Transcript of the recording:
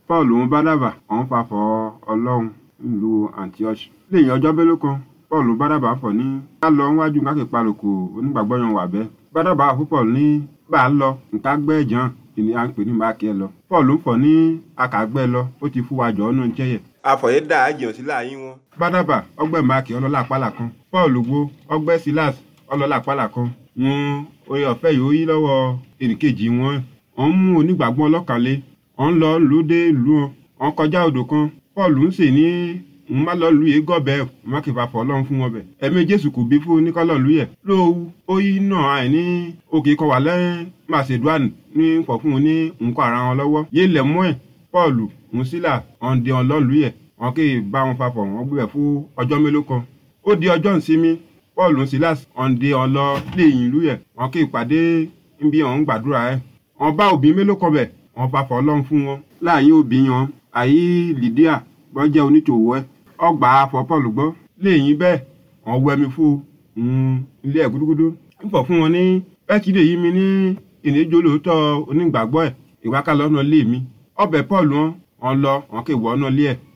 Paul ń Bánábà ọ̀n fàfọ̀ Ọlọ́run nílùú Antioch. Lẹ́yìn ọjọ́ mélòó kan Paul Bánábà fọ̀ ní ká lọ wájú káàkiri paroko onígbàgbọ́ yan wà bẹ́ẹ̀. Bánábà fún Paul ní bá a lọ nǹkan gbẹ́ jàn ìní à ń pè ní máàkì ẹ lọ. Paul ń fọ̀ ní akàgbẹ́ lọ ó ti fún wa jọ ọ́nà jẹ́yẹ̀. Àfọ̀yẹ́ dà á jìyàn sí láàyín wọn. Bánábà ọgbẹ́ máàkì ọlọ́lá àpàlà kan. Paul wo ọgbẹ́ Silas ọlọ́lá àpàlà kan. Wọn oyè ọ̀fẹ́ yìí ó yí lọ́wọ́ ẹnìkejì wọn. Wọ́n mú onígbàgbọ́ ọlọ́kànlé. Wọ́n lọ lóde ìlú wọn. Wọ́n kọjá odò kan. Paul ń sè ní ń má lọ lu yìí gọ́bẹ̀ má kì í fa fọ́ Ọlọ́run fún wọn bẹ̀. Ẹ̀mí Jésù kò bí fún oníkọ́lọ̀ lu yẹ. Lóòwú ó yí náà àìní òkè kọ wà lẹ́yìn Macedoni ní fọ̀ fún un ní nǹkan ara wọn lọ́wọ́. Yé lẹ̀ mọ́ ẹ̀ Paul ń sílà ọ̀n di ọlọ́ọ̀lù yẹ. Wọ́n kì í bá wọn fa fọ̀ wọ́n gbé fún ọjọ́ mélòó kan. Ó di ọjọ́ ìsinmi Paul ń Silas ọ̀n di ọlọ́ lẹ́yìn ìlú yẹ. Wọ́n kì í pàdé níbi ọ̀hún gbàdúrà ẹ̀. Wọ́n bá òbí mélòó kan bẹ̀ wọ́n fa fọ̀ Ọlọ́run fún wọn. Láàyè òbí wọn àyí Lydia bọ́ jẹ́ oníṣòwò ẹ̀ ọgbà afọ Paul gbọ́ lẹ́yìn bẹ́ẹ̀ wọ́n wẹ́mi fún ilé ẹ̀ gúdúgúdú ń fọ̀ fún wọn ní pẹ́kìdé yìí mi ní ìníjó lóòótọ́ onígbàgbọ́ ẹ̀ ìwákàlọ́ ọ̀nà lé mi ọbẹ̀ Paul wọn lọ wọn kì í wọ ọ̀nà lé ẹ̀